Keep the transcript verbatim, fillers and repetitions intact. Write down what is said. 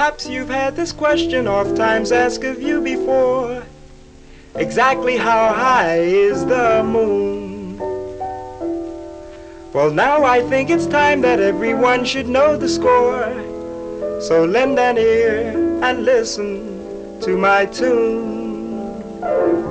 Perhaps you've had this question oft times asked of you before. Exactly how high is the moon? Well, now I think it's time that everyone should know the score. So lend an ear and listen to my tune.